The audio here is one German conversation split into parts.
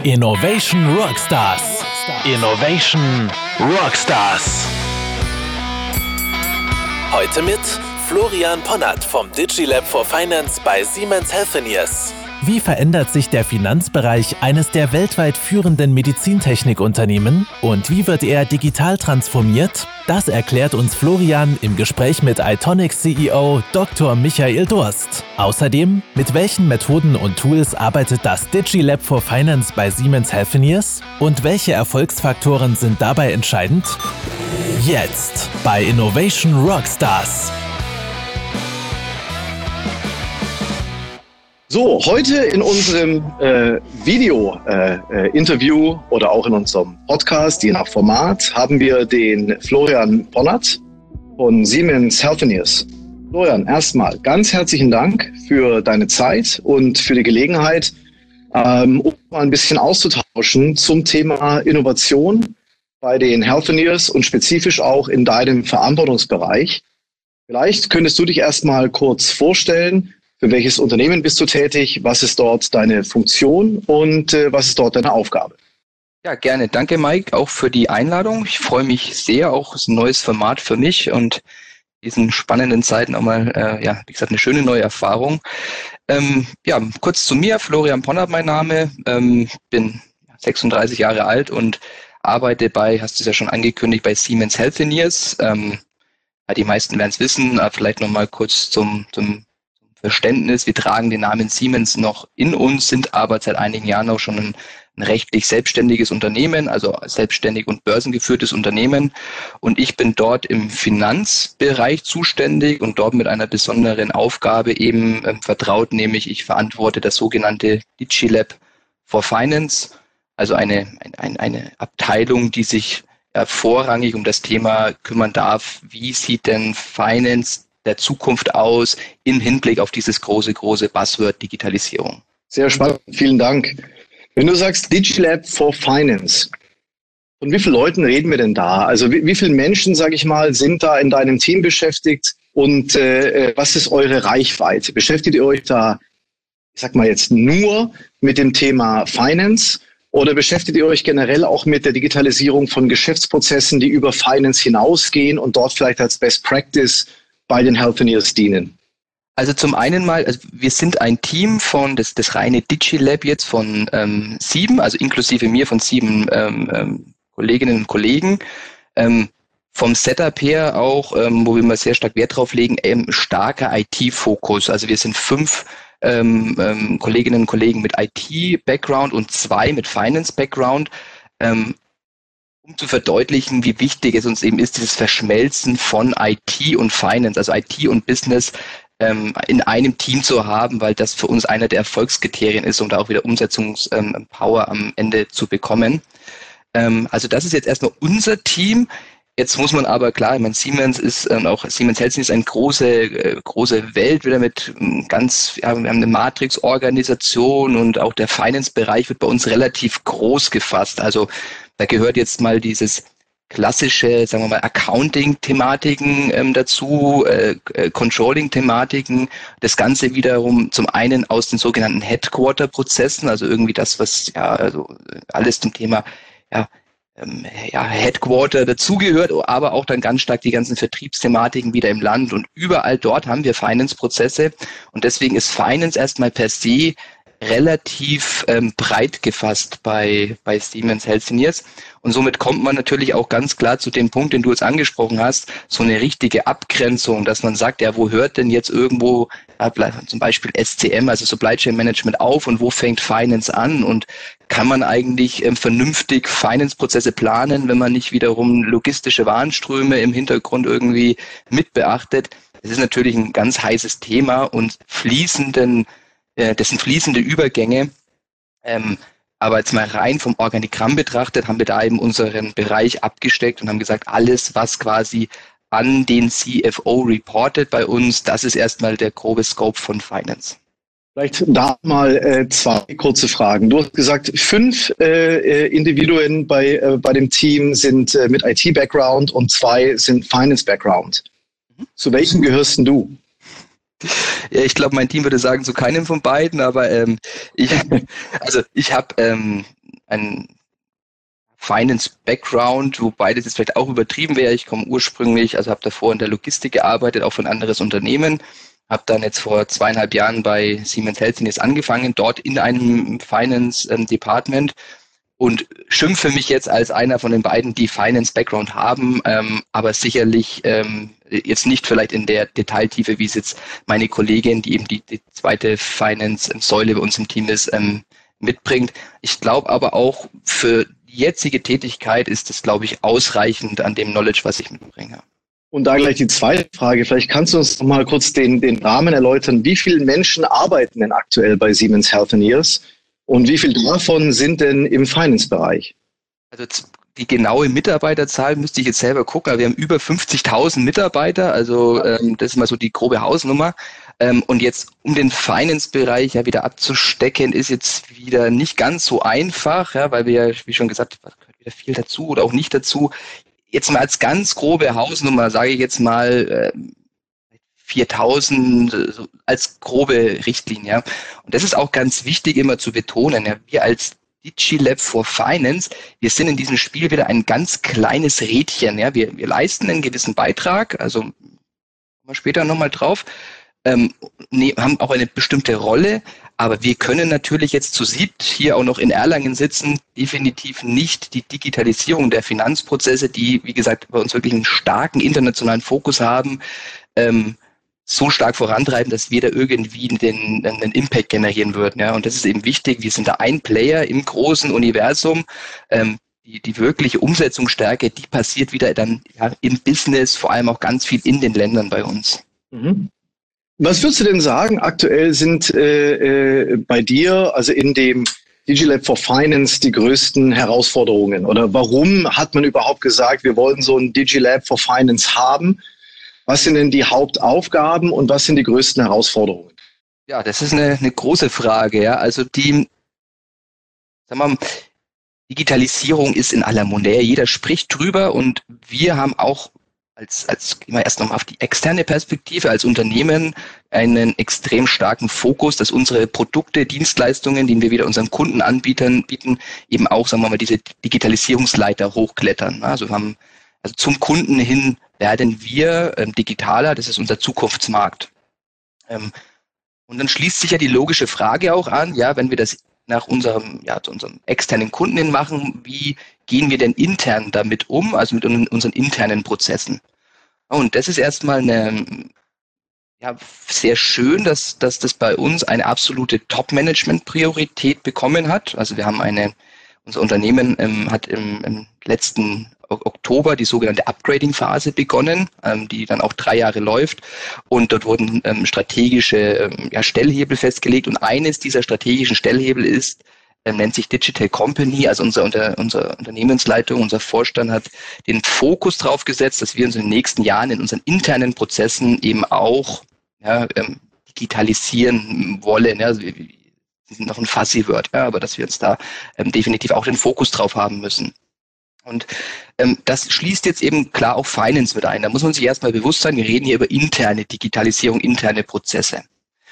Innovation Rockstars. Innovation Rockstars. Heute mit Florian Ponnert vom DigiLab for Finance bei Siemens Healthineers. Wie verändert sich der Finanzbereich eines der weltweit führenden Medizintechnikunternehmen und wie wird er digital transformiert? Das erklärt uns Florian im Gespräch mit Itonic CEO Dr. Michael Durst. Außerdem, mit welchen Methoden und Tools arbeitet das DigiLab for Finance bei Siemens Healthineers und welche Erfolgsfaktoren sind dabei entscheidend? Jetzt bei Innovation Rockstars. So, heute in unserem Video-Interview oder auch in unserem Podcast, je nach Format, haben wir den Florian Ponnert von Siemens Healthineers. Florian, erstmal ganz herzlichen Dank für deine Zeit und für die Gelegenheit, um mal ein bisschen auszutauschen zum Thema Innovation bei den Healthineers und spezifisch auch in deinem Verantwortungsbereich. Vielleicht könntest du dich erstmal kurz vorstellen. Für welches Unternehmen bist du tätig? Was ist dort deine Funktion und was ist dort deine Aufgabe? Ja, gerne. Danke, Mike, auch für die Einladung. Ich freue mich sehr, auch ist ein neues Format für mich und diesen spannenden Zeiten auch mal, wie gesagt, eine schöne neue Erfahrung. Kurz zu mir, Florian Ponnert mein Name, bin 36 Jahre alt und arbeite hast du es ja schon angekündigt, bei Siemens Healthineers. Die meisten werden es wissen, vielleicht nochmal kurz zum Verständnis. Wir tragen den Namen Siemens noch in uns, sind aber seit einigen Jahren auch schon ein rechtlich selbstständiges Unternehmen, also selbstständig und börsengeführtes Unternehmen. Und ich bin dort im Finanzbereich zuständig und dort mit einer besonderen Aufgabe eben vertraut, nämlich ich verantworte das sogenannte DigiLab for Finance, also eine Abteilung, die sich vorrangig um das Thema kümmern darf, wie sieht denn Finance der Zukunft aus im Hinblick auf dieses große Buzzword Digitalisierung. Sehr spannend, vielen Dank. Wenn du sagst DigiLab for Finance, von wie vielen Leuten reden wir denn da? Also wie viele Menschen, sage ich mal, sind da in deinem Team beschäftigt und was ist eure Reichweite? Beschäftigt ihr euch da, ich sag mal jetzt nur mit dem Thema Finance oder beschäftigt ihr euch generell auch mit der Digitalisierung von Geschäftsprozessen, die über Finance hinausgehen und dort vielleicht als Best Practice bei den Healthineers dienen? Also zum einen mal, wir sind ein Team von das reine DigiLab jetzt von 7, also inklusive mir von 7 Kolleginnen und Kollegen. Vom Setup her auch, wo wir mal sehr stark Wert drauf legen, starker IT-Fokus. Also wir sind 5 Kolleginnen und Kollegen mit IT-Background und 2 mit Finance-Background. Um zu verdeutlichen, wie wichtig es uns eben ist, dieses Verschmelzen von IT und Finance, also IT und Business in einem Team zu haben, weil das für uns einer der Erfolgskriterien ist, um da auch wieder Umsetzungspower am Ende zu bekommen. Also das ist jetzt erstmal unser Team. Jetzt muss man aber klar, ich meine, Siemens ist auch Siemens Healthineers ist eine große Welt, wieder mit wir haben eine Matrix-Organisation und auch der Finance-Bereich wird bei uns relativ groß gefasst. Also da gehört jetzt mal dieses klassische, sagen wir mal, Accounting-Thematiken dazu, Controlling-Thematiken. Das Ganze wiederum zum einen aus den sogenannten Headquarter-Prozessen, also irgendwie das, was alles zum Thema Headquarter dazugehört, aber auch dann ganz stark die ganzen Vertriebsthematiken wieder im Land und überall dort haben wir Finance-Prozesse und deswegen ist Finance erstmal per se relativ breit gefasst bei Siemens Healthineers und somit kommt man natürlich auch ganz klar zu dem Punkt, den du jetzt angesprochen hast, so eine richtige Abgrenzung, dass man sagt, ja, wo hört denn jetzt irgendwo zum Beispiel SCM, also Supply Chain Management auf und wo fängt Finance an und kann man eigentlich vernünftig Finance-Prozesse planen, wenn man nicht wiederum logistische Warenströme im Hintergrund irgendwie mit beachtet. Das ist natürlich ein ganz heißes Thema und das sind fließende Übergänge, aber jetzt mal rein vom Organigramm betrachtet, haben wir da eben unseren Bereich abgesteckt und haben gesagt, alles, was quasi an den CFO reportet bei uns, das ist erstmal der grobe Scope von Finance. Vielleicht da mal 2 kurze Fragen. Du hast gesagt, 5 Individuen bei dem Team sind mit IT-Background und 2 sind Finance-Background. Zu welchem gehörst denn du? Ja, ich glaube, mein Team würde sagen, zu keinem von beiden, aber ich habe ein Finance-Background, wobei das jetzt vielleicht auch übertrieben wäre. Ich komme ursprünglich, also habe davor in der Logistik gearbeitet, auch für ein anderes Unternehmen, habe dann jetzt vor 2,5 Jahren bei Siemens Healthineers angefangen, dort in einem Finance-Department und schimpfe mich jetzt als einer von den beiden, die Finance-Background haben, aber sicherlich jetzt nicht vielleicht in der Detailtiefe, wie es jetzt meine Kollegin, die eben die zweite Finance-Säule bei uns im Team ist, mitbringt. Ich glaube aber auch für die jetzige Tätigkeit ist das, glaube ich, ausreichend an dem Knowledge, was ich mitbringe. Und da gleich die zweite Frage. Vielleicht kannst du uns noch mal kurz den Rahmen erläutern. Wie viele Menschen arbeiten denn aktuell bei Siemens Healthineers und wie viele davon sind denn im Finance-Bereich? Also die genaue Mitarbeiterzahl müsste ich jetzt selber gucken, aber wir haben über 50.000 Mitarbeiter, also das ist mal so die grobe Hausnummer. Und jetzt, um den Finance-Bereich ja wieder abzustecken, ist jetzt wieder nicht ganz so einfach, ja, weil wir, wie schon gesagt, gehört wieder viel dazu oder auch nicht dazu. Jetzt mal als ganz grobe Hausnummer, sage ich jetzt mal 4.000 so als grobe Richtlinie. Ja. Und das ist auch ganz wichtig immer zu betonen. Ja. Wir als DigiLab for Finance, wir sind in diesem Spiel wieder ein ganz kleines Rädchen. Ja. Wir leisten einen gewissen Beitrag, also kommen wir später nochmal drauf, haben auch eine bestimmte Rolle, aber wir können natürlich jetzt zu siebt hier auch noch in Erlangen sitzen, definitiv nicht die Digitalisierung der Finanzprozesse, die, wie gesagt, bei uns wirklich einen starken internationalen Fokus haben, so stark vorantreiben, dass wir da irgendwie einen Impact generieren würden. Ja? Und das ist eben wichtig. Wir sind da ein Player im großen Universum. Die wirkliche Umsetzungsstärke, die passiert wieder dann im Business, vor allem auch ganz viel in den Ländern bei uns. Mhm. Was würdest du denn sagen, aktuell sind bei dir, also in dem DigiLab for Finance, die größten Herausforderungen? Oder warum hat man überhaupt gesagt, wir wollten so ein DigiLab for Finance haben? Was sind denn die Hauptaufgaben und was sind die größten Herausforderungen? Ja, das ist eine große Frage. Ja. Also Digitalisierung ist in aller Munde. Jeder spricht drüber und wir haben auch als immer erst nochmal auf die externe Perspektive als Unternehmen einen extrem starken Fokus, dass unsere Produkte, Dienstleistungen, die wir wieder unseren Kunden bieten, eben auch, sagen wir mal, diese Digitalisierungsleiter hochklettern. Also zum Kunden hin werden wir digitaler, das ist unser Zukunftsmarkt. Und dann schließt sich ja die logische Frage auch an, ja, wenn wir das zu unserem externen Kunden hin machen, wie gehen wir denn intern damit um, also mit unseren internen Prozessen? Und das ist erstmal sehr schön, dass das bei uns eine absolute Top-Management-Priorität bekommen hat. Also wir haben unser Unternehmen hat im letzten Oktober die sogenannte Upgrading-Phase begonnen, die dann auch 3 Jahre läuft. Und dort wurden strategische Stellhebel festgelegt. Und eines dieser strategischen Stellhebel nennt sich Digital Company. Also unsere Unternehmensleitung, unser Vorstand hat den Fokus drauf gesetzt, dass wir uns in den nächsten Jahren in unseren internen Prozessen eben auch digitalisieren wollen. Ja. Also wir sind noch ein Fuzzy-Word, aber dass wir uns da definitiv auch den Fokus drauf haben müssen. Und das schließt jetzt eben klar auch Finance mit ein. Da muss man sich erstmal bewusst sein, wir reden hier über interne Digitalisierung, interne Prozesse.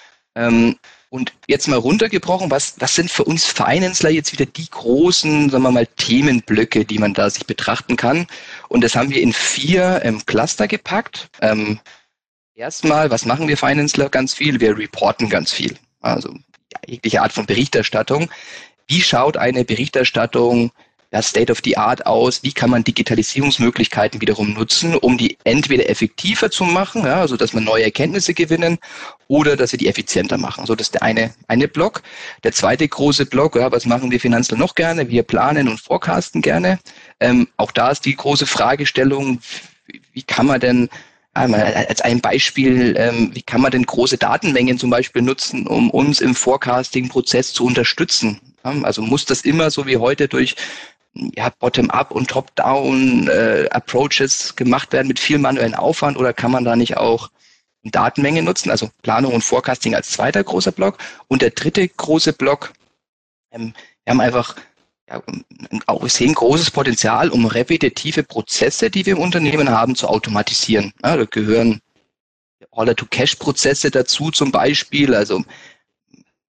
Und jetzt mal runtergebrochen, was sind für uns Financeler jetzt wieder die großen, sagen wir mal, Themenblöcke, die man da sich betrachten kann? Und das haben wir in 4 Cluster gepackt. Erstmal, was machen wir Financeler ganz viel? Wir reporten ganz viel. Also jegliche Art von Berichterstattung. Wie schaut eine Berichterstattung State of the Art aus? Wie kann man Digitalisierungsmöglichkeiten wiederum nutzen, um die entweder effektiver zu machen, also dass man neue Erkenntnisse gewinnen, oder dass wir die effizienter machen. So, das ist der eine Block. Der zweite große Block, was machen wir Finanzler noch gerne? Wir planen und forecasten gerne. Auch da ist die große Fragestellung, wie kann man denn als ein Beispiel, wie kann man denn große Datenmengen zum Beispiel nutzen, um uns im Forecasting-Prozess zu unterstützen? Also muss das immer so wie heute durch Bottom-up und Top-down Approaches gemacht werden mit viel manuellen Aufwand, oder kann man da nicht auch Datenmengen nutzen? Also Planung und Forecasting als zweiter großer Block. Und der dritte große Block, wir haben einfach wir sehen großes Potenzial, um repetitive Prozesse, die wir im Unternehmen haben, zu automatisieren. Ja, da gehören Order-to-Cash-Prozesse dazu zum Beispiel. Also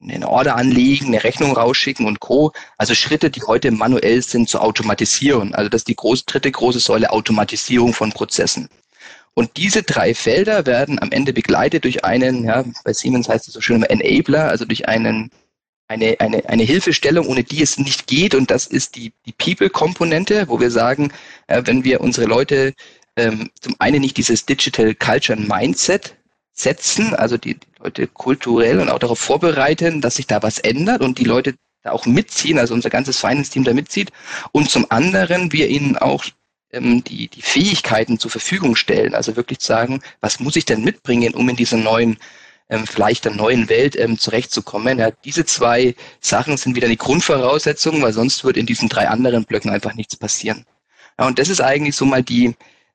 eine Order anlegen, eine Rechnung rausschicken und Co. Also Schritte, die heute manuell sind, zu automatisieren. Also das ist die dritte große Säule, Automatisierung von Prozessen. Und diese 3 Felder werden am Ende begleitet durch einen, ja, bei Siemens heißt es so schön immer Enabler, also durch eine Hilfestellung, ohne die es nicht geht. Und das ist die People-Komponente, wo wir sagen, wenn wir unsere Leute zum einen nicht dieses Digital Culture Mindset setzen, also die Leute kulturell und auch darauf vorbereiten, dass sich da was ändert und die Leute da auch mitziehen, also unser ganzes Finance-Team da mitzieht. Und zum anderen wir ihnen auch die Fähigkeiten zur Verfügung stellen, also wirklich zu sagen, was muss ich denn mitbringen, um in dieser neuen, vielleicht der neuen Welt zurechtzukommen. Ja, diese 2 Sachen sind wieder die Grundvoraussetzungen, weil sonst wird in diesen 3 anderen Blöcken einfach nichts passieren. Ja, und das ist eigentlich so mal die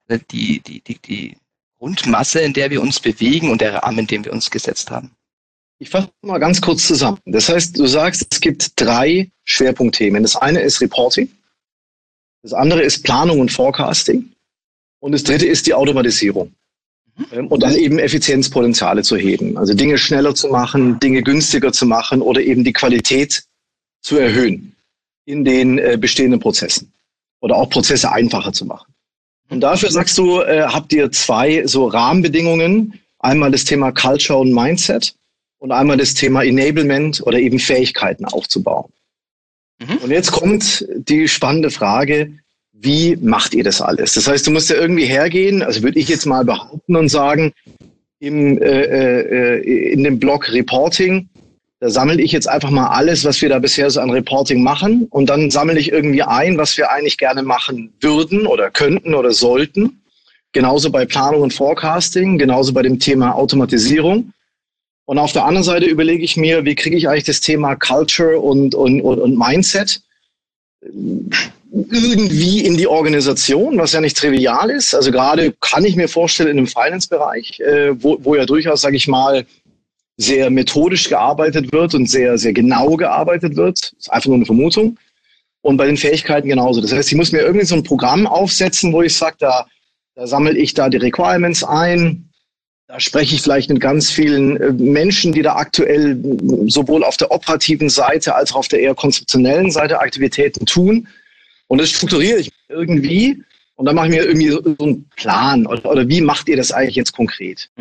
Grundmasse, in der wir uns bewegen und der Rahmen, in dem wir uns gesetzt haben. Ich fasse mal ganz kurz zusammen. Das heißt, du sagst, es gibt 3 Schwerpunktthemen. Das eine ist Reporting. Das andere ist Planung und Forecasting. Und das dritte ist die Automatisierung. Und dann eben Effizienzpotenziale zu heben. Also Dinge schneller zu machen, Dinge günstiger zu machen oder eben die Qualität zu erhöhen in den bestehenden Prozessen. Oder auch Prozesse einfacher zu machen. Und dafür sagst du, habt ihr 2 so Rahmenbedingungen. Einmal das Thema Culture und Mindset und einmal das Thema Enablement oder eben Fähigkeiten aufzubauen. Und jetzt kommt die spannende Frage, wie macht ihr das alles? Das heißt, du musst ja irgendwie hergehen, also würde ich jetzt mal behaupten und sagen, in dem Blog Reporting, da sammle ich jetzt einfach mal alles, was wir da bisher so an Reporting machen und dann sammle ich irgendwie ein, was wir eigentlich gerne machen würden oder könnten oder sollten. Genauso bei Planung und Forecasting, genauso bei dem Thema Automatisierung. Und auf der anderen Seite überlege ich mir, wie kriege ich eigentlich das Thema Culture und Mindset irgendwie in die Organisation, was ja nicht trivial ist. Also gerade kann ich mir vorstellen in dem Finance-Bereich, wo ja durchaus, sage ich mal, sehr methodisch gearbeitet wird und sehr, sehr genau gearbeitet wird. Das ist einfach nur eine Vermutung. Und bei den Fähigkeiten genauso. Das heißt, ich muss mir irgendwie so ein Programm aufsetzen, wo ich sage, da sammle ich da die Requirements ein. Da spreche ich vielleicht mit ganz vielen Menschen, die da aktuell sowohl auf der operativen Seite als auch auf der eher konzeptionellen Seite Aktivitäten tun. Und das strukturiere ich irgendwie und dann mache ich mir irgendwie so einen Plan. Oder wie macht ihr das eigentlich jetzt konkret?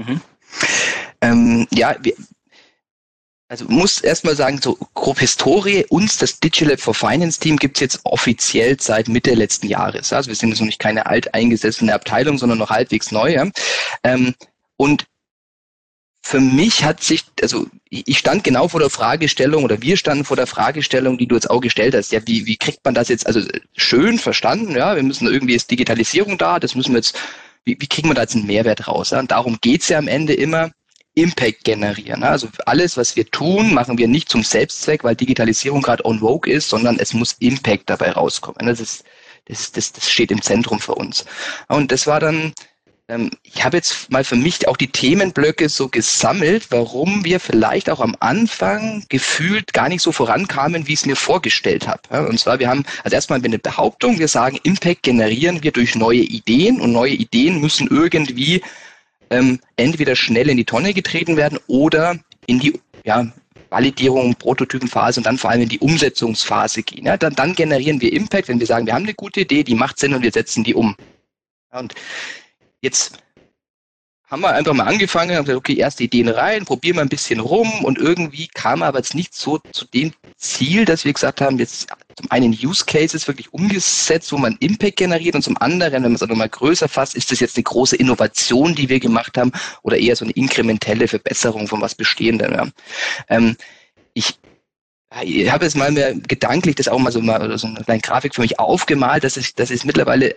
Also muss erstmal sagen, so grob Historie, das Digital Lab for Finance Team gibt es jetzt offiziell seit Mitte letzten Jahres. Also wir sind jetzt noch nicht keine alteingesessene Abteilung, sondern noch halbwegs neu. Ja? Und für mich hat sich, also ich stand genau vor der Fragestellung oder wir standen vor der Fragestellung, die du jetzt auch gestellt hast. Ja, wie kriegt man das jetzt, also schön verstanden, ja, wir müssen irgendwie, ist Digitalisierung da, das müssen wir jetzt, wie kriegen wir da jetzt einen Mehrwert raus? Ja? Und darum geht's ja am Ende immer, Impact generieren. Also alles, was wir tun, machen wir nicht zum Selbstzweck, weil Digitalisierung gerade on vogue ist, sondern es muss Impact dabei rauskommen. Das steht im Zentrum für uns. Und das war dann, ich habe jetzt mal für mich auch die Themenblöcke so gesammelt, warum wir vielleicht auch am Anfang gefühlt gar nicht so vorankamen, wie ich es mir vorgestellt habe. Und zwar, wir haben, also erstmal eine Behauptung, wir sagen, Impact generieren wir durch neue Ideen und neue Ideen müssen irgendwie entweder schnell in die Tonne getreten werden oder in die Validierung, Prototypenphase und dann vor allem in die Umsetzungsphase gehen. Ja, dann generieren wir Impact, wenn wir sagen, wir haben eine gute Idee, die macht Sinn und wir setzen die um. Und jetzt haben wir einfach mal angefangen, haben gesagt, okay, erste Ideen rein, probieren wir ein bisschen rum und irgendwie kam aber jetzt nicht so zu dem Ziel, dass wir gesagt haben, jetzt zum einen Use Cases wirklich umgesetzt, wo man Impact generiert und zum anderen, wenn man es auch nochmal größer fasst, ist das jetzt eine große Innovation, die wir gemacht haben oder eher so eine inkrementelle Verbesserung von was Bestehendem. Ja. Ich habe jetzt mal mehr gedanklich das auch mal so eine kleine Grafik für mich aufgemalt, dass es mittlerweile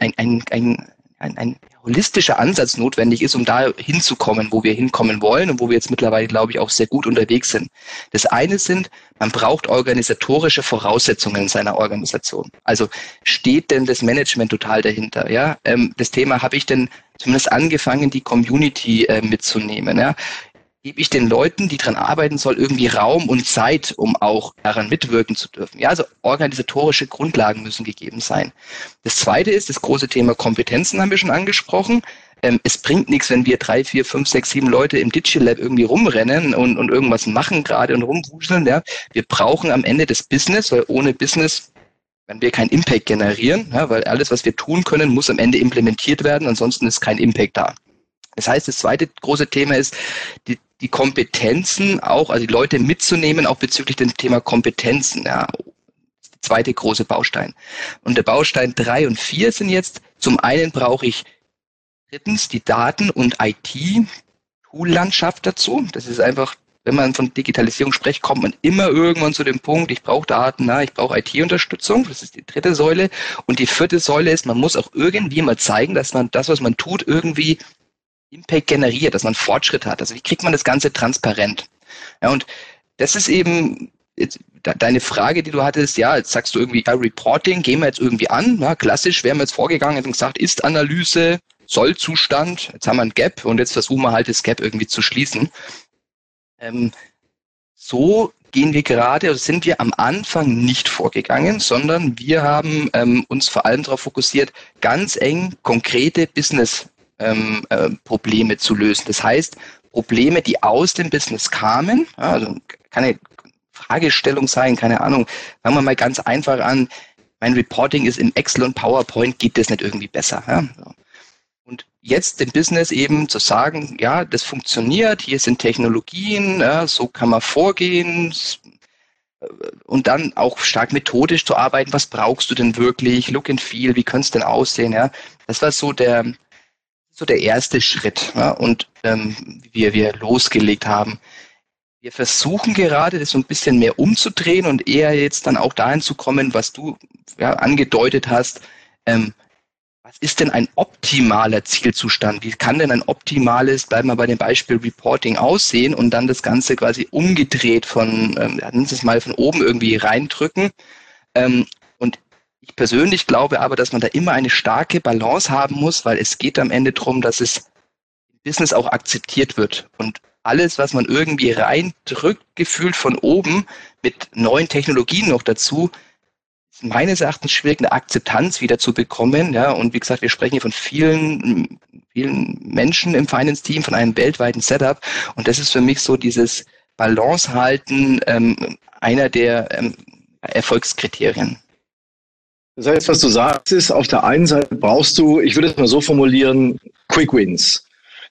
ein holistischer Ansatz notwendig ist, um da hinzukommen, wo wir hinkommen wollen und wo wir jetzt mittlerweile, glaube ich, auch sehr gut unterwegs sind. Das eine sind, man braucht organisatorische Voraussetzungen in seiner Organisation. Also steht denn das Management total dahinter? Ja, das Thema, habe ich denn zumindest angefangen, die Community mitzunehmen? Ja? Gebe ich den Leuten, die daran arbeiten sollen, irgendwie Raum und Zeit, um auch daran mitwirken zu dürfen. Ja, also organisatorische Grundlagen müssen gegeben sein. Das zweite ist, das große Thema Kompetenzen haben wir schon angesprochen. es bringt nichts, wenn wir 3, 4, 5, 6, 7 Leute im Digital Lab irgendwie rumrennen und irgendwas machen gerade und rumwuseln. Ja. Wir brauchen am Ende das Business, weil ohne Business werden wir keinen Impact generieren, ja, weil alles, was wir tun können, muss am Ende implementiert werden, ansonsten ist kein Impact da. Das heißt, das zweite große Thema ist, die Kompetenzen auch, also die Leute mitzunehmen, auch bezüglich dem Thema Kompetenzen. Ja. Der zweite große Baustein. Und der Baustein 3 und 4 sind jetzt, zum einen brauche ich drittens die Daten- und IT-Tool-Landschaft dazu. Das ist einfach, wenn man von Digitalisierung spricht, kommt man immer irgendwann zu dem Punkt, ich brauche Daten, ich brauche IT-Unterstützung. Das ist die dritte Säule. Und die vierte Säule ist, man muss auch irgendwie mal zeigen, dass man das, was man tut, irgendwie Impact generiert, dass man Fortschritt hat. Also wie kriegt man das Ganze transparent? Ja, und das ist eben jetzt deine Frage, die du hattest, ja, jetzt sagst du irgendwie, Reporting gehen wir jetzt irgendwie an. Ja, klassisch wären wir jetzt vorgegangen und gesagt, Ist-Analyse, Soll-Zustand, jetzt haben wir ein Gap und jetzt versuchen wir halt das Gap irgendwie zu schließen. So gehen wir gerade, oder sind wir am Anfang nicht vorgegangen, sondern wir haben uns vor allem darauf fokussiert, ganz eng konkrete Business-Probleme zu lösen. Das heißt, Probleme, die aus dem Business kamen, also keine Fragestellung sein, keine Ahnung, fangen wir mal ganz einfach an, mein Reporting ist in Excel und PowerPoint, geht das nicht irgendwie besser? Ja? Und jetzt dem Business eben zu sagen, ja, das funktioniert, hier sind Technologien, ja, so kann man vorgehen und dann auch stark methodisch zu arbeiten, was brauchst du denn wirklich, Look and Feel, wie könnte es denn aussehen, ja. Das war so der erste Schritt, ja, und wie wir losgelegt haben. Wir versuchen gerade, das so ein bisschen mehr umzudrehen und eher jetzt dann auch dahin zu kommen, was du angedeutet hast, was ist denn ein optimaler Zielzustand? Wie kann denn ein optimales, bleiben wir bei dem Beispiel Reporting, aussehen und dann das Ganze quasi umgedreht von, nennen Sie es mal, von oben irgendwie reindrücken. Und ich persönlich glaube aber, dass man da immer eine starke Balance haben muss, weil es geht am Ende darum, dass es im Business auch akzeptiert wird. Und alles, was man irgendwie reindrückt, gefühlt von oben, mit neuen Technologien noch dazu, ist meines Erachtens schwierig, eine Akzeptanz wieder zu bekommen. Ja, und wie gesagt, wir sprechen hier von vielen Menschen im Finance-Team, von einem weltweiten Setup. Und das ist für mich so dieses Balance halten, einer der Erfolgskriterien. Das heißt, was du sagst, ist, auf der einen Seite brauchst du, ich würde es mal so formulieren, Quick Wins.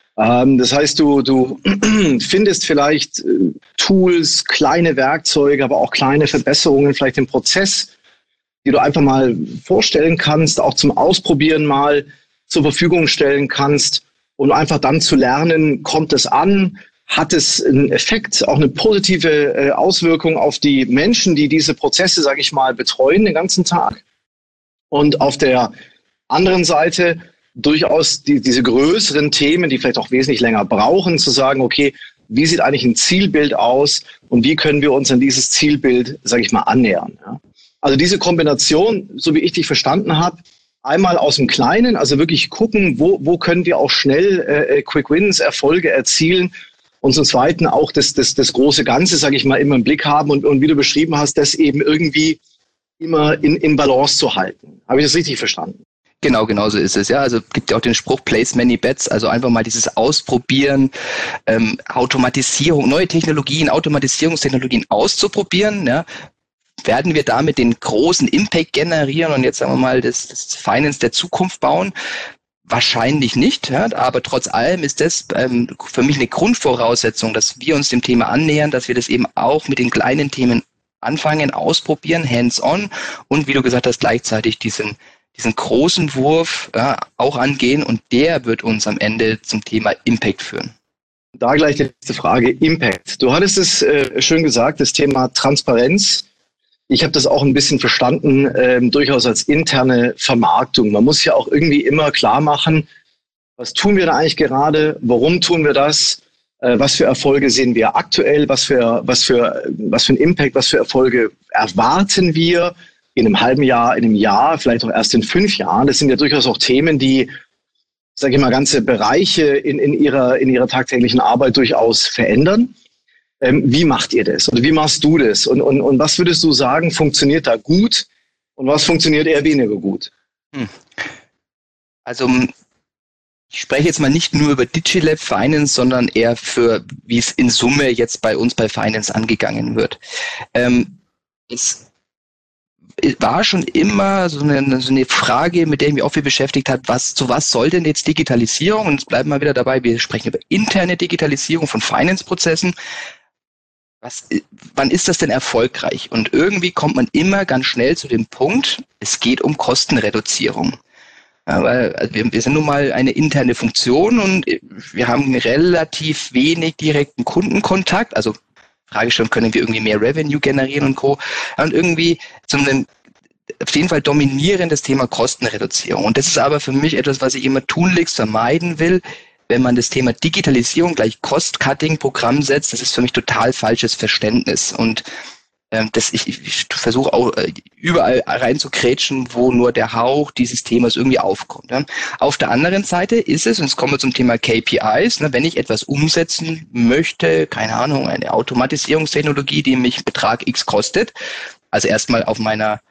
Das heißt, du findest vielleicht Tools, kleine Werkzeuge, aber auch kleine Verbesserungen vielleicht im Prozess, die du einfach mal vorstellen kannst, auch zum Ausprobieren mal zur Verfügung stellen kannst und einfach dann zu lernen, kommt es an, hat es einen Effekt, auch eine positive Auswirkung auf die Menschen, die diese Prozesse, sage ich mal, betreuen den ganzen Tag. Und auf der anderen Seite durchaus diese größeren Themen, die vielleicht auch wesentlich länger brauchen, zu sagen, okay, wie sieht eigentlich ein Zielbild aus und wie können wir uns an dieses Zielbild, sage ich mal, annähern. Ja? Also diese Kombination, so wie ich dich verstanden habe, einmal aus dem Kleinen, also wirklich gucken, wo können wir auch schnell Quick Wins, Erfolge erzielen und zum Zweiten auch das große Ganze, sage ich mal, immer im Blick haben und wie du beschrieben hast, das eben irgendwie immer in Balance zu halten. Habe ich das richtig verstanden? Genau so ist es. Ja, also gibt ja auch den Spruch Place many bets, also einfach mal dieses Ausprobieren, Automatisierung, neue Technologien, Automatisierungstechnologien auszuprobieren. Ja, werden wir damit den großen Impact generieren und jetzt sagen wir mal das Finance der Zukunft bauen? Wahrscheinlich nicht, ja, aber trotz allem ist das für mich eine Grundvoraussetzung, dass wir uns dem Thema annähern, dass wir das eben auch mit den kleinen Themen anfangen, ausprobieren, hands-on und wie du gesagt hast, gleichzeitig diesen großen Wurf auch angehen und der wird uns am Ende zum Thema Impact führen. Da gleich die letzte Frage, Impact. Du hattest es schön gesagt, das Thema Transparenz. Ich habe das auch ein bisschen verstanden, durchaus als interne Vermarktung. Man muss ja auch irgendwie immer klar machen, was tun wir da eigentlich gerade, warum tun wir das, was für Erfolge sehen wir aktuell, was für ein Impact, was für Erfolge erwarten wir in einem halben Jahr, in einem Jahr, vielleicht auch erst in 5 Jahren. Das sind ja durchaus auch Themen, die, sage ich mal, ganze Bereiche in ihrer tagtäglichen Arbeit durchaus verändern. Wie macht ihr das? Oder wie machst du das? Und was würdest du sagen, funktioniert da gut und was funktioniert eher weniger gut? Also Ich spreche jetzt mal nicht nur über DigiLab Finance, sondern eher für, wie es in Summe jetzt bei uns bei Finance angegangen wird. Es war schon immer so eine Frage, mit der ich mich auch viel beschäftigt habe, zu was soll denn jetzt Digitalisierung? Und jetzt bleiben wir wieder dabei, wir sprechen über interne Digitalisierung von Finance-Prozessen. Wann ist das denn erfolgreich? Und irgendwie kommt man immer ganz schnell zu dem Punkt, es geht um Kostenreduzierung. Ja, weil wir sind nun mal eine interne Funktion und wir haben relativ wenig direkten Kundenkontakt. Also Fragestellung, können wir irgendwie mehr Revenue generieren und Co. Und irgendwie auf jeden Fall dominierendes Thema Kostenreduzierung. Und das ist aber für mich etwas, was ich immer tunlichst vermeiden will, wenn man das Thema Digitalisierung gleich Cost-Cutting-Programm setzt. Das ist für mich total falsches Verständnis. Und ich versuche auch überall reinzukrätschen, wo nur der Hauch dieses Themas irgendwie aufkommt. Ja. Auf der anderen Seite ist es, und jetzt kommen wir zum Thema KPIs, wenn ich etwas umsetzen möchte, keine Ahnung, eine Automatisierungstechnologie, die mich Betrag X kostet, also erstmal auf meiner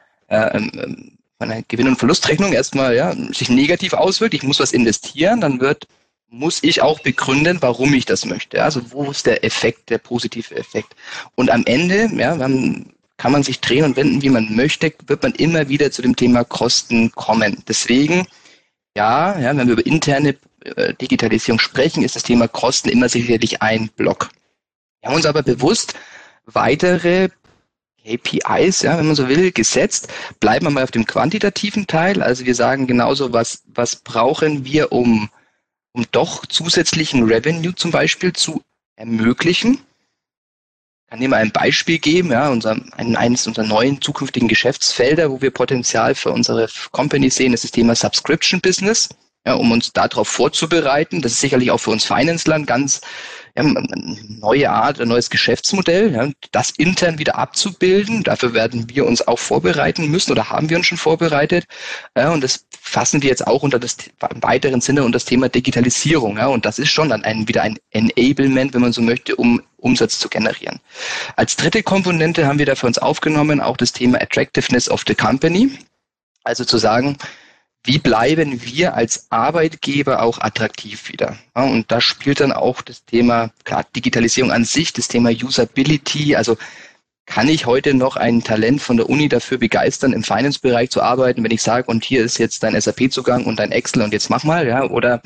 Gewinn- und Verlustrechnung erstmal sich negativ auswirkt, ich muss was investieren, dann muss ich auch begründen, warum ich das möchte. Also wo ist der Effekt, der positive Effekt? Und am Ende, kann man sich drehen und wenden, wie man möchte, wird man immer wieder zu dem Thema Kosten kommen. Deswegen, wenn wir über interne Digitalisierung sprechen, ist das Thema Kosten immer sicherlich ein Block. Wir haben uns aber bewusst weitere KPIs, wenn man so will, gesetzt. Bleiben wir mal auf dem quantitativen Teil. Also wir sagen genauso, was brauchen wir, um doch zusätzlichen Revenue zum Beispiel zu ermöglichen. Ich kann dir mal ein Beispiel geben, eines unserer neuen zukünftigen Geschäftsfelder, wo wir Potenzial für unsere Company sehen, ist das Thema Subscription Business, um uns darauf vorzubereiten. Das ist sicherlich auch für uns Financeland ganz eine neue Art, ein neues Geschäftsmodell, das intern wieder abzubilden. Dafür werden wir uns auch vorbereiten müssen oder haben wir uns schon vorbereitet. Und das fassen wir jetzt auch im weiteren Sinne unter das Thema Digitalisierung. Und das ist schon dann wieder ein Enablement, wenn man so möchte, um Umsatz zu generieren. Als dritte Komponente haben wir da für uns aufgenommen auch das Thema Attractiveness of the Company. Also zu sagen, wie bleiben wir als Arbeitgeber auch attraktiv wieder? Ja, und da spielt dann auch das Thema, klar, Digitalisierung an sich, das Thema Usability. Also kann ich heute noch ein Talent von der Uni dafür begeistern, im Finance-Bereich zu arbeiten, wenn ich sage, und hier ist jetzt dein SAP-Zugang und dein Excel und jetzt mach mal, oder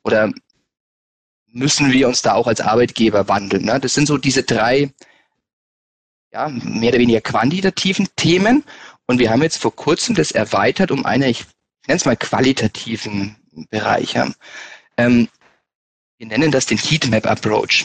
müssen wir uns da auch als Arbeitgeber wandeln? Ne? Das sind so diese drei, mehr oder weniger quantitativen Themen. Und wir haben jetzt vor kurzem das erweitert um ich nenne es mal qualitativen Bereich. Wir nennen das den Heatmap Approach.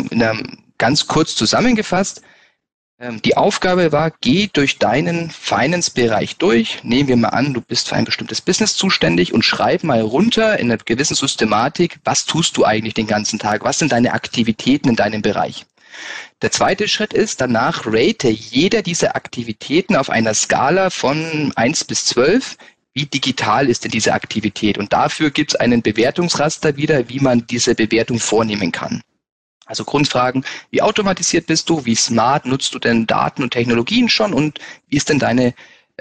Ganz kurz zusammengefasst, die Aufgabe war, geh durch deinen Finance-Bereich durch. Nehmen wir mal an, du bist für ein bestimmtes Business zuständig und schreib mal runter in einer gewissen Systematik, was tust du eigentlich den ganzen Tag? Was sind deine Aktivitäten in deinem Bereich? Der zweite Schritt ist, danach rate jeder dieser Aktivitäten auf einer Skala von 1 bis 12, wie digital ist denn diese Aktivität? Und dafür gibt es einen Bewertungsraster wieder, wie man diese Bewertung vornehmen kann. Also Grundfragen, wie automatisiert bist du? Wie smart nutzt du denn Daten und Technologien schon? Und wie ist denn deine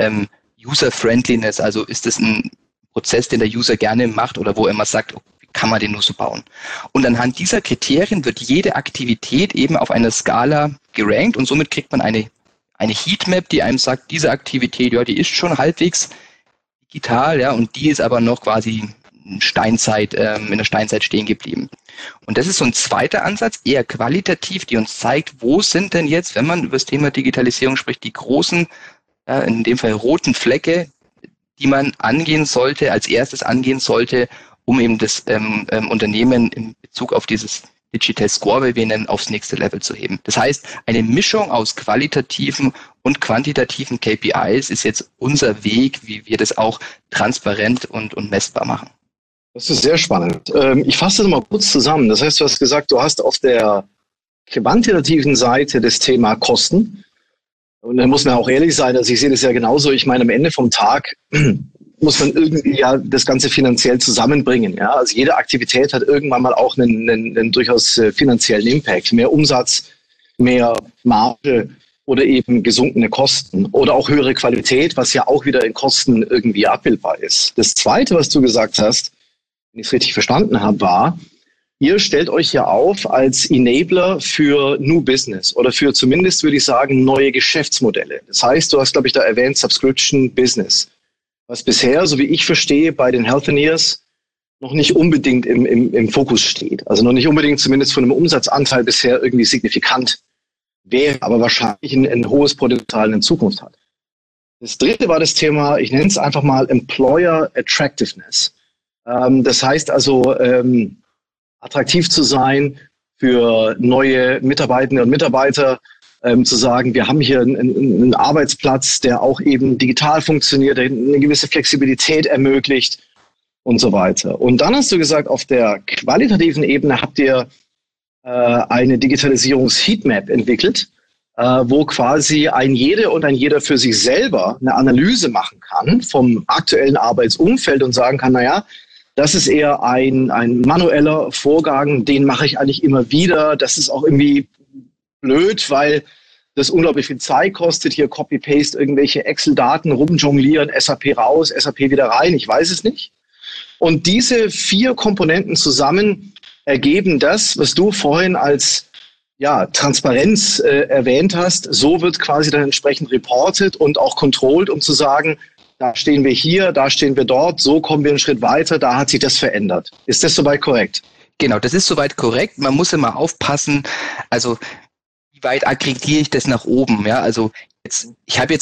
User-Friendliness? Also ist das ein Prozess, den der User gerne macht oder wo er immer sagt, wie kann man den nur so bauen? Und anhand dieser Kriterien wird jede Aktivität eben auf einer Skala gerankt und somit kriegt man eine Heatmap, die einem sagt, diese Aktivität, die ist schon halbwegs digital, und die ist aber noch quasi in der Steinzeit stehen geblieben. Und das ist so ein zweiter Ansatz, eher qualitativ, die uns zeigt, wo sind denn jetzt, wenn man über das Thema Digitalisierung spricht, die großen, in dem Fall roten Flecke, die man als erstes angehen sollte, um eben das Unternehmen in Bezug auf dieses Digital Score, wie wir nennen, aufs nächste Level zu heben. Das heißt, eine Mischung aus qualitativen und quantitativen KPIs ist jetzt unser Weg, wie wir das auch transparent und messbar machen. Das ist sehr spannend. Ich fasse das mal kurz zusammen. Das heißt, du hast gesagt, du hast auf der quantitativen Seite das Thema Kosten. Und dann muss man auch ehrlich sein, also ich sehe das ja genauso. Ich meine, am Ende vom Tag muss man irgendwie das Ganze finanziell zusammenbringen. Ja? Also jede Aktivität hat irgendwann mal auch einen durchaus finanziellen Impact. Mehr Umsatz, mehr Marge oder eben gesunkene Kosten oder auch höhere Qualität, was ja auch wieder in Kosten irgendwie abbildbar ist. Das Zweite, was du gesagt hast, wenn ich es richtig verstanden habe, war, ihr stellt euch ja auf als Enabler für New Business oder für zumindest, würde ich sagen, neue Geschäftsmodelle. Das heißt, du hast, glaube ich, da erwähnt Subscription Business, was bisher, so wie ich verstehe, bei den Healthineers noch nicht unbedingt im Fokus steht. Also noch nicht unbedingt zumindest von einem Umsatzanteil bisher irgendwie signifikant wäre, aber wahrscheinlich ein hohes Potenzial in Zukunft hat. Das dritte war das Thema, ich nenne es einfach mal Employer Attractiveness. Das heißt also, attraktiv zu sein für neue Mitarbeitende und Mitarbeiter, zu sagen, wir haben hier einen Arbeitsplatz, der auch eben digital funktioniert, der eine gewisse Flexibilität ermöglicht und so weiter. Und dann hast du gesagt, auf der qualitativen Ebene habt ihr eine Digitalisierungs-Heatmap entwickelt, wo quasi ein jeder und ein jeder für sich selber eine Analyse machen kann vom aktuellen Arbeitsumfeld und sagen kann, naja, das ist eher ein manueller Vorgang, den mache ich eigentlich immer wieder. Das ist auch irgendwie blöd, weil das unglaublich viel Zeit kostet. Hier Copy-Paste, irgendwelche Excel-Daten rumjonglieren, SAP raus, SAP wieder rein, ich weiß es nicht. Und diese 4 Komponenten zusammen ergeben das, was du vorhin als Transparenz erwähnt hast. So wird quasi dann entsprechend reported und auch controlled, um zu sagen, da stehen wir hier, da stehen wir dort, so kommen wir einen Schritt weiter, da hat sich das verändert. Ist das soweit korrekt? Genau, das ist soweit korrekt. Man muss immer aufpassen, also wie weit aggregiere ich das nach oben? Ja, also ich habe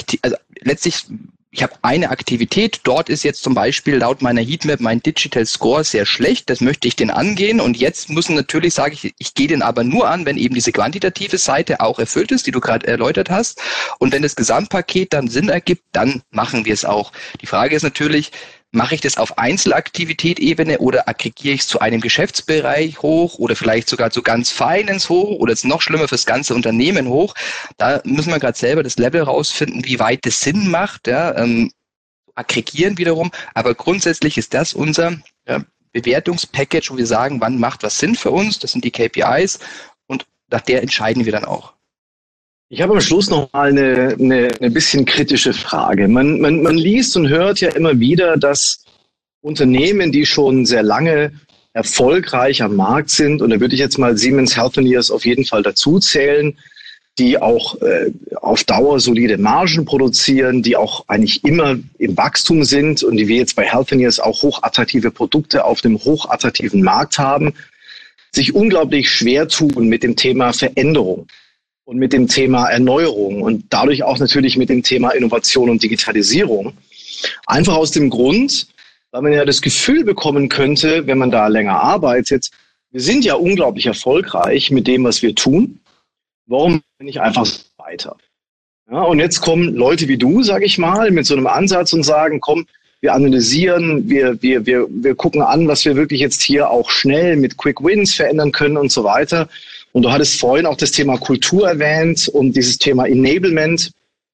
eine Aktivität, dort ist jetzt zum Beispiel laut meiner Heatmap mein Digital Score sehr schlecht, das möchte ich den angehen und jetzt müssen natürlich, sage ich gehe den aber nur an, wenn eben diese quantitative Seite auch erfüllt ist, die du gerade erläutert hast und wenn das Gesamtpaket dann Sinn ergibt, dann machen wir es auch. Die Frage ist natürlich, mache ich das auf Einzelaktivität-Ebene oder aggregiere ich es zu einem Geschäftsbereich hoch oder vielleicht sogar zu ganz Finance hoch oder ist noch schlimmer fürs ganze Unternehmen hoch? Da müssen wir gerade selber das Level rausfinden, wie weit das Sinn macht, aggregieren wiederum. Aber grundsätzlich ist das unser Bewertungspackage, wo wir sagen, wann macht was Sinn für uns? Das sind die KPIs und nach der entscheiden wir dann auch. Ich habe am Schluss noch mal eine bisschen kritische Frage. Man liest und hört ja immer wieder, dass Unternehmen, die schon sehr lange erfolgreich am Markt sind, und da würde ich jetzt mal Siemens Healthineers auf jeden Fall dazu zählen, die auch auf Dauer solide Margen produzieren, die auch eigentlich immer im Wachstum sind und die wir jetzt bei Healthineers auch hochattraktive Produkte auf dem hochattraktiven Markt haben, sich unglaublich schwer tun mit dem Thema Veränderung. Und mit dem Thema Erneuerung und dadurch auch natürlich mit dem Thema Innovation und Digitalisierung. Einfach aus dem Grund, weil man ja das Gefühl bekommen könnte, wenn man da länger arbeitet, wir sind ja unglaublich erfolgreich mit dem, was wir tun. Warum nicht einfach weiter? Ja, und jetzt kommen Leute wie du, sage ich mal, mit so einem Ansatz und sagen, komm, wir analysieren, wir gucken an, was wir wirklich jetzt hier auch schnell mit Quick Wins verändern können und so weiter. Und du hattest vorhin auch das Thema Kultur erwähnt und dieses Thema Enablement.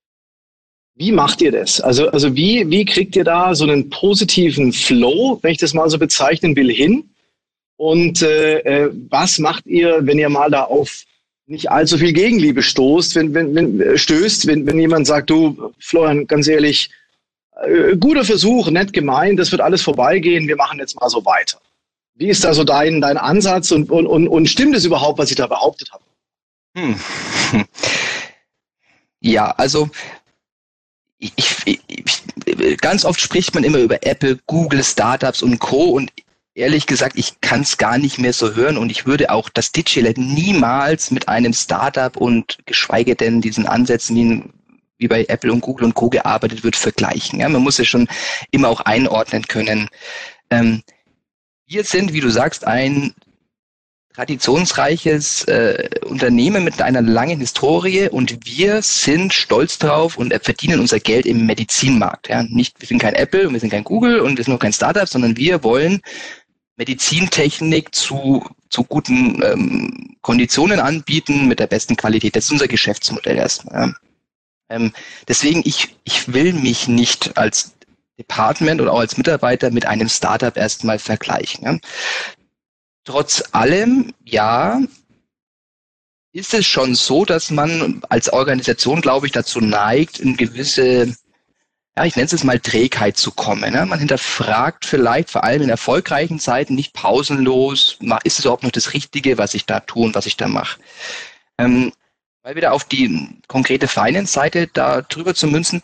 Wie macht ihr das? Also wie kriegt ihr da so einen positiven Flow, wenn ich das mal so bezeichnen will, hin? Und was macht ihr, wenn ihr mal da auf nicht allzu viel Gegenliebe stoßt, wenn jemand sagt, du, Florian, ganz ehrlich, guter Versuch, nett gemeint, das wird alles vorbeigehen, wir machen jetzt mal so weiter. Wie ist da so dein Ansatz und stimmt es überhaupt, was ich da behauptet habe? Ja, also ganz oft spricht man immer über Apple, Google, Startups und Co. Und ehrlich gesagt, ich kann es gar nicht mehr so hören und ich würde auch das DigiLab niemals mit einem Startup und geschweige denn diesen Ansätzen, wie bei Apple und Google und Co. gearbeitet wird, vergleichen. Ja, man muss es schon immer auch einordnen können. Wir sind, wie du sagst, ein traditionsreiches Unternehmen mit einer langen Historie und wir sind stolz drauf und verdienen unser Geld im Medizinmarkt. Ja, wir sind kein Apple und wir sind kein Google und wir sind auch kein Startup, sondern wir wollen Medizintechnik zu guten Konditionen anbieten mit der besten Qualität. Das ist unser Geschäftsmodell erstmal. Ja. Deswegen, ich will mich nicht als Department oder auch als Mitarbeiter mit einem Startup erstmal vergleichen. Ja. Trotz allem, ja, ist es schon so, dass man als Organisation, glaube ich, dazu neigt, eine gewisse ich nenne es mal Trägheit zu kommen. Ne? Man hinterfragt vielleicht vor allem in erfolgreichen Zeiten nicht pausenlos, ist es überhaupt noch das Richtige, was ich da tue und was ich da mache. Weil wieder auf die konkrete Finance-Seite da drüber zu münzen,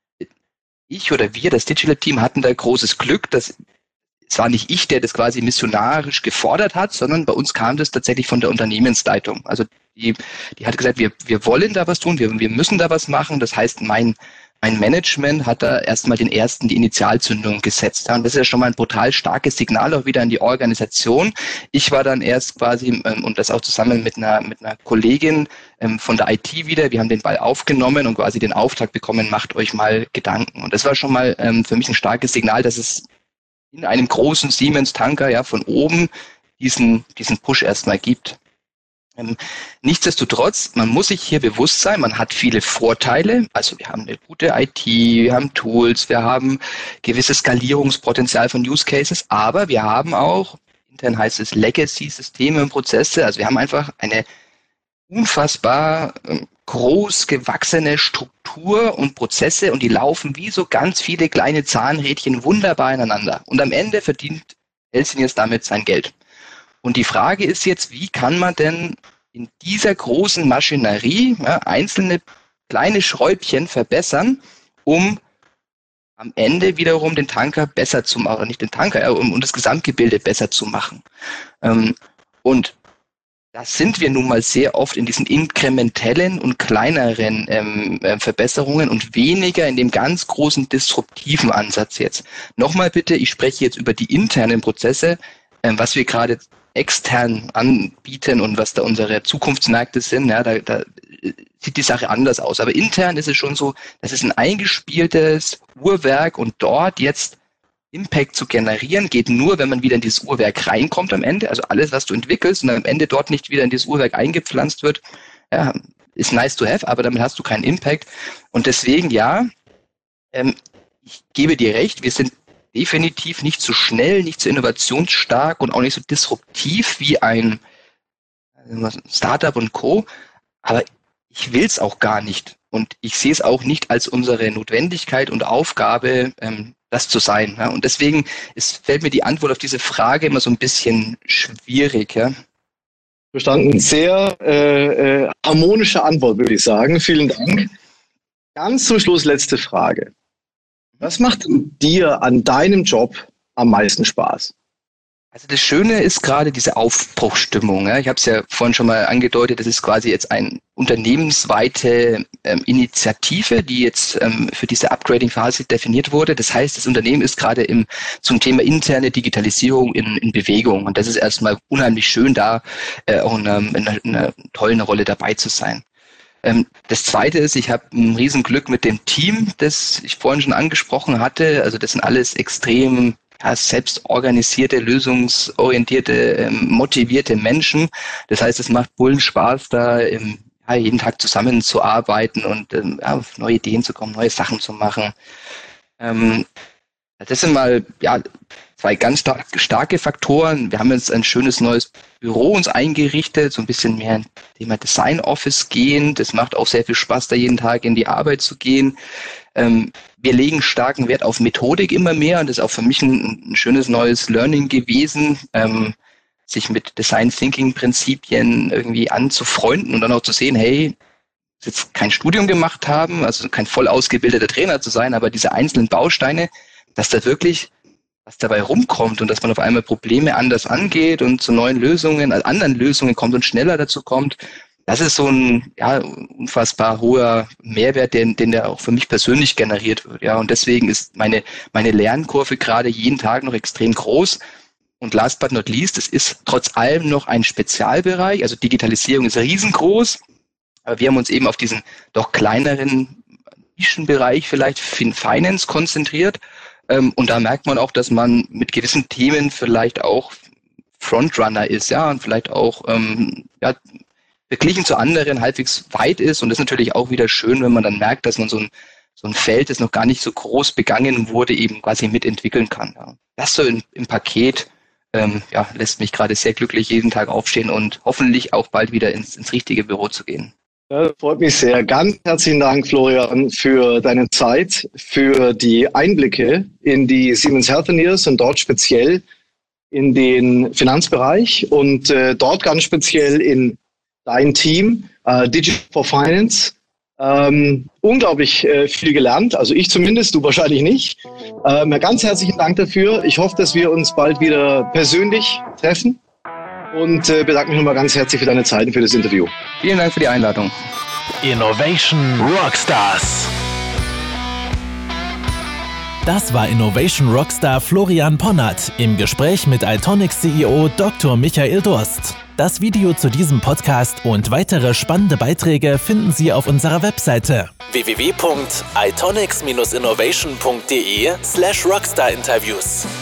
ich oder wir, das Digital Team, hatten da großes Glück, dass es war nicht ich, der das quasi missionarisch gefordert hat, sondern bei uns kam das tatsächlich von der Unternehmensleitung. Also die hat gesagt, wir wollen da was tun, wir müssen da was machen. Das heißt, mein Management hat da erstmal die Initialzündung gesetzt. Und das ist ja schon mal ein brutal starkes Signal auch wieder an die Organisation. Ich war dann erst quasi, und das auch zusammen mit einer Kollegin von der IT wieder, wir haben den Ball aufgenommen und quasi den Auftrag bekommen, macht euch mal Gedanken. Und das war schon mal für mich ein starkes Signal, dass es in einem großen Siemens-Tanker ja von oben diesen Push erstmal gibt. Nichtsdestotrotz, man muss sich hier bewusst sein, man hat viele Vorteile. Also wir haben eine gute IT, wir haben Tools, wir haben gewisses Skalierungspotenzial von Use Cases, aber wir haben auch, intern heißt es Legacy-Systeme und Prozesse. Also wir haben einfach eine unfassbar groß gewachsene Struktur und Prozesse und die laufen wie so ganz viele kleine Zahnrädchen wunderbar ineinander. Und am Ende verdient Healthineers damit sein Geld. Und die Frage ist jetzt, wie kann man denn in dieser großen Maschinerie einzelne kleine Schräubchen verbessern, um am Ende wiederum den Tanker besser zu machen, nicht den Tanker, um das Gesamtgebilde besser zu machen. Und das sind wir nun mal sehr oft in diesen inkrementellen und kleineren Verbesserungen und weniger in dem ganz großen disruptiven Ansatz jetzt. Nochmal bitte, ich spreche jetzt über die internen Prozesse, was wir gerade extern anbieten und was da unsere Zukunftsmärkte sind, ja, da sieht die Sache anders aus. Aber intern ist es schon so, das ist ein eingespieltes Uhrwerk und dort jetzt Impact zu generieren, geht nur, wenn man wieder in dieses Uhrwerk reinkommt am Ende. Also alles, was du entwickelst und am Ende dort nicht wieder in dieses Uhrwerk eingepflanzt wird, ja, ist nice to have, aber damit hast du keinen Impact. Und deswegen, ich gebe dir recht, wir sind definitiv nicht so schnell, nicht so innovationsstark und auch nicht so disruptiv wie ein Startup und Co. Aber ich will es auch gar nicht. Und ich sehe es auch nicht als unsere Notwendigkeit und Aufgabe, das zu sein. Ja? Und deswegen fällt mir die Antwort auf diese Frage immer so ein bisschen schwierig. Ja? Verstanden. Sehr harmonische Antwort, würde ich sagen. Vielen Dank. Ganz zum Schluss letzte Frage. Was macht dir an deinem Job am meisten Spaß? Also das Schöne ist gerade diese Aufbruchsstimmung. Ja. Ich habe es ja vorhin schon mal angedeutet, das ist quasi jetzt eine unternehmensweite Initiative, die jetzt für diese Upgrading-Phase definiert wurde. Das heißt, das Unternehmen ist gerade zum Thema interne Digitalisierung in Bewegung. Und das ist erstmal unheimlich schön, da auch in einer tollen Rolle dabei zu sein. Das Zweite ist, ich habe ein Riesenglück mit dem Team, das ich vorhin schon angesprochen hatte. Also das sind alles extrem selbstorganisierte, lösungsorientierte, motivierte Menschen. Das heißt, es macht Bullenspaß, da jeden Tag zusammenzuarbeiten und auf neue Ideen zu kommen, neue Sachen zu machen. Das sind mal zwei ganz starke Faktoren. Wir haben jetzt ein schönes neues Büro uns eingerichtet, so ein bisschen mehr in Thema Design Office gehen. Das macht auch sehr viel Spaß, da jeden Tag in die Arbeit zu gehen. Wir legen starken Wert auf Methodik immer mehr und das ist auch für mich ein schönes neues Learning gewesen, sich mit Design Thinking Prinzipien irgendwie anzufreunden und dann auch zu sehen, hey, jetzt kein Studium gemacht haben, also kein voll ausgebildeter Trainer zu sein, aber diese einzelnen Bausteine, dass da wirklich was dabei rumkommt und dass man auf einmal Probleme anders angeht und zu neuen Lösungen, also anderen Lösungen kommt und schneller dazu kommt. Das ist so ein unfassbar hoher Mehrwert, den der auch für mich persönlich generiert wird. Ja, und deswegen ist meine Lernkurve gerade jeden Tag noch extrem groß. Und last but not least, es ist trotz allem noch ein Spezialbereich. Also Digitalisierung ist riesengroß, aber wir haben uns eben auf diesen doch kleineren Nischenbereich vielleicht Finance konzentriert. Und da merkt man auch, dass man mit gewissen Themen vielleicht auch Frontrunner ist, ja, und vielleicht auch verglichen zu anderen halbwegs weit ist. Und das ist natürlich auch wieder schön, wenn man dann merkt, dass man so ein Feld, das noch gar nicht so groß begangen wurde, eben quasi mitentwickeln kann. Ja. Das so im Paket lässt mich gerade sehr glücklich jeden Tag aufstehen und hoffentlich auch bald wieder ins richtige Büro zu gehen. Das freut mich sehr. Ganz herzlichen Dank, Florian, für deine Zeit, für die Einblicke in die Siemens Healthineers und dort speziell in den Finanzbereich und dort ganz speziell in dein Team, Digital for Finance. Unglaublich viel gelernt, also ich zumindest, du wahrscheinlich nicht. Ganz herzlichen Dank dafür. Ich hoffe, dass wir uns bald wieder persönlich treffen. Und bedanke mich nochmal ganz herzlich für deine Zeit und für das Interview. Vielen Dank für die Einladung. Innovation Rockstars. Das war Innovation Rockstar Florian Ponnat im Gespräch mit Itonics CEO Dr. Michael Durst. Das Video zu diesem Podcast und weitere spannende Beiträge finden Sie auf unserer Webseite www.itonics-innovation.de/rockstarinterviews.